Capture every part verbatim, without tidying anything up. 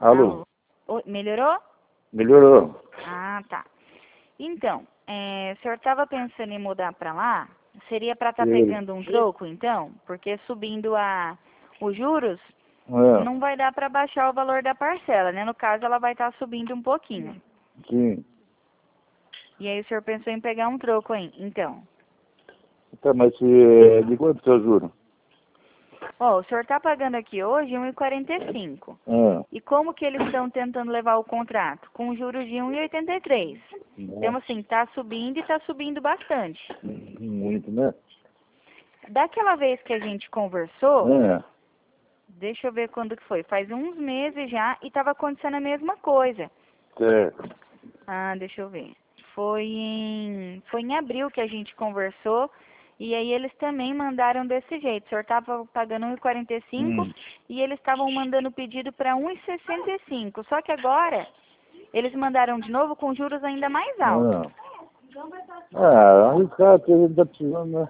Alô? Oi, melhorou? Melhorou. Ah, tá. Então, é, o senhor estava pensando em mudar para lá? Seria para estar Sim. pegando um troco, então? Porque subindo a, os juros, É, não vai dar para baixar o valor da parcela, né? No caso, ela vai estar subindo um pouquinho. sim. E aí o senhor pensou em pegar um troco, hein? Então. Tá, mas se, de quanto que eu juro? Ó, o senhor está pagando aqui hoje um e quarenta e cinco. Ah, E como que eles estão tentando levar o contrato? Com juros de um e oitenta e três. Então, assim, está subindo e está subindo bastante. muito, né? Daquela vez que a gente conversou, É, deixa eu ver quando que foi, faz uns meses já e estava acontecendo a mesma coisa. certo. Ah, deixa eu ver. Foi em, foi em abril que a gente conversou e aí eles também mandaram desse jeito. O senhor estava pagando um e quarenta e cinco Hum. e eles estavam mandando pedido para um e sessenta e cinco. Só que agora eles mandaram de novo com juros ainda mais altos. Ah, ah aí o cara que a gente tá precisando, né?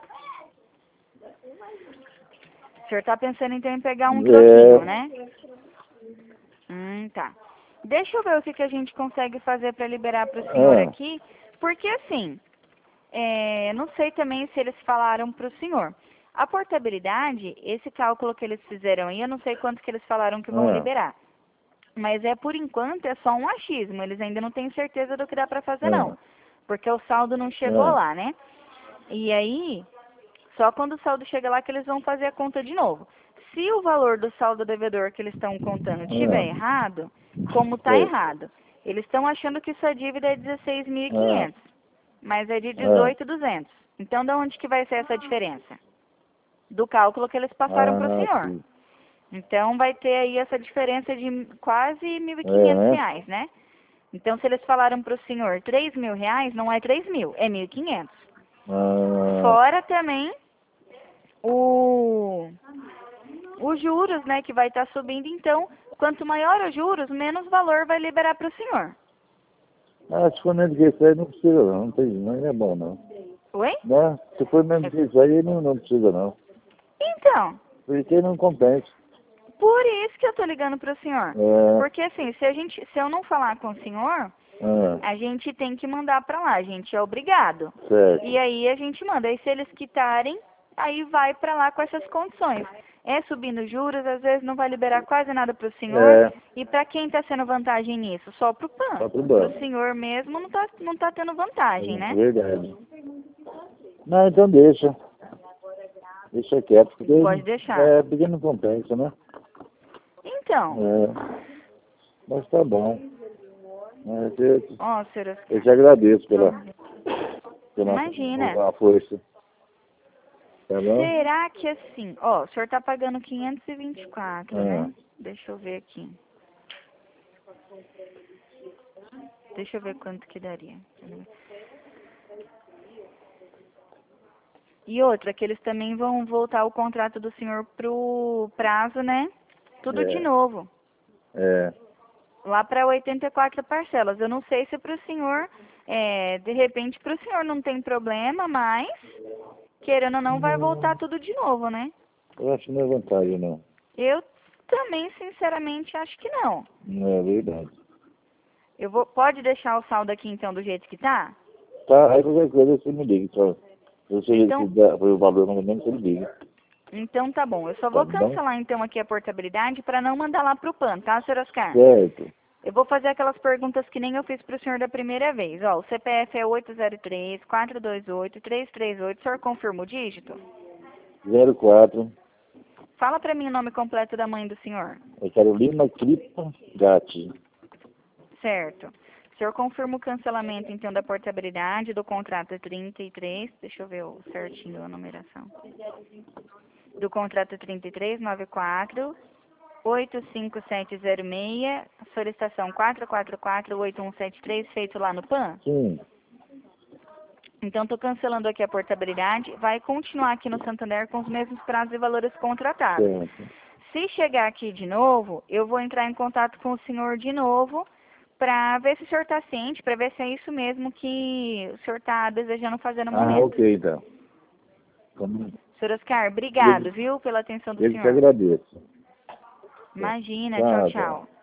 O senhor está pensando então em pegar um É, troquinho, né? Hum, tá. Deixa eu ver o que, que a gente consegue fazer para liberar para o senhor ah, aqui, porque assim, é, não sei também se eles falaram para o senhor. A portabilidade, esse cálculo que eles fizeram aí, eu não sei quanto que eles falaram que vão ah, liberar. Mas é por enquanto é só um achismo, eles ainda não têm certeza do que dá para fazer não. ah, Porque o saldo não chegou ah, lá, né? E aí, só quando o saldo chega lá que eles vão fazer a conta de novo. Se o valor do saldo devedor que eles estão contando estiver ah, errado, como está certo. errado? Eles estão achando que sua dívida é dezesseis mil e Ah, quinhentos, mas é de ah, dezoito mil e duzentos. Então, de onde que vai ser essa diferença? Do cálculo que eles passaram para o ah, senhor. sim. Então, vai ter aí essa diferença de quase mil e quinhentos É, reais, né? Então, se eles falaram para o senhor três mil reais, não é três mil, é mil e quinhentos. ah, Fora também o os juros, né, que vai estar subindo. Então, quanto maior os juros, menos valor vai liberar para o senhor. ah, se for menos que isso aí, não precisa não, não tem, não é bom não. Oi? Né? Se for menos que isso aí, não, não precisa não. Então, Porque não compensa. por isso que eu tô ligando para o senhor. É, Porque assim, se a gente, se eu não falar com o senhor, ah, a gente tem que mandar para lá, a gente é obrigado. certo. E aí a gente manda. E se eles quitarem, aí vai para lá com essas condições. É subindo juros, às vezes não vai liberar quase nada para o senhor. É, E para quem está sendo vantagem nisso? Só para o P A N. tá pro Para o banco. senhor mesmo não está não tá tendo vantagem, É né? verdade. Não, então deixa. Deixa quieto, porque, Pode deixar. é, porque não compensa, né? Então, É, mas tá bom. É, eu, ó, senhor eu Oscar, te agradeço pela, vamos ver. pela, Imagina, pela força. Tá bom? será que assim, ó, o senhor tá pagando quinhentos e vinte e quatro, É, né? Deixa eu ver aqui. Deixa eu ver quanto que daria. E outra, que eles também vão voltar o contrato do senhor pro prazo, né? Tudo de é, novo. é. Lá para oitenta e quatro parcelas. Eu não sei se para o senhor, é, de repente para o senhor não tem problema, mas querendo ou não vai voltar tudo de novo, né? Eu acho que não é vantagem, não. Eu também, sinceramente, acho que não. Não é verdade. Eu vou, pode deixar o saldo aqui então do jeito que tá? Tá, aí qualquer coisa você me liga, só. Se você Então, dá, foi o valor mais ou menos, você me liga. então tá bom. Eu só Tá vou bom? cancelar então aqui a portabilidade para não mandar lá pro P A N, tá, senhor Oscar? Certo. Eu vou fazer aquelas perguntas que nem eu fiz pro senhor da primeira vez. Ó, o C P F é oito zero três, quatro dois oito, três três oito. O senhor confirma o dígito? zero quatro. Fala pra mim o nome completo da mãe do senhor. É Carolina Cripa Gatti. Certo. O senhor confirma o cancelamento, então, da portabilidade do contrato trinta e três. Deixa eu ver o certinho a numeração. Do contrato trinta e três, noventa e quatro, oito cinco sete zero seis, solicitação quatro quatro quatro, oito um sete três, feito lá no P A N. Sim. Então, estou cancelando aqui a portabilidade. Vai continuar aqui no Santander com os mesmos prazos e valores contratados. Certo. Se chegar aqui de novo, eu vou entrar em contato com o senhor de novo para ver se o senhor está ciente, para ver se é isso mesmo que o senhor está desejando fazer no Ah, momento. ok, então. Como- senhor Oscar, Eu, obrigado, viu, pela atenção do eu que te senhor. agradeço. Imagina, tchau, Tá, tá. tchau.